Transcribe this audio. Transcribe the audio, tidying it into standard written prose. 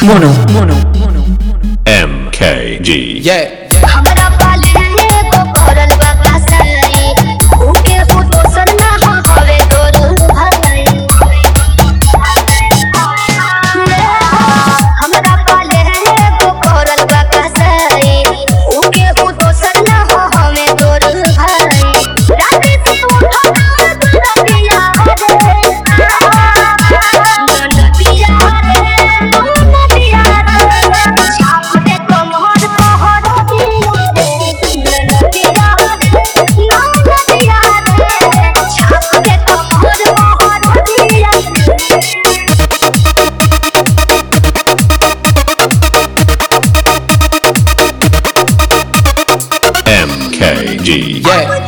MKG. Yeah. हमरा पाले एगो करल बा कसाई, ऊके हो दोसर ना हवे तोर भाई। हमरा पाले एगो करल बा कसाई, ऊके हो दोसर ना हवे तोर भाई। राती से उठो ना दुरतिया रे, नदिया रे, नदिया रे, छाप दे कमर कहर दिया रे, नदिया रे, नदिया रे, छाप दे कमर कहर दिया रे। MKG. Yeah.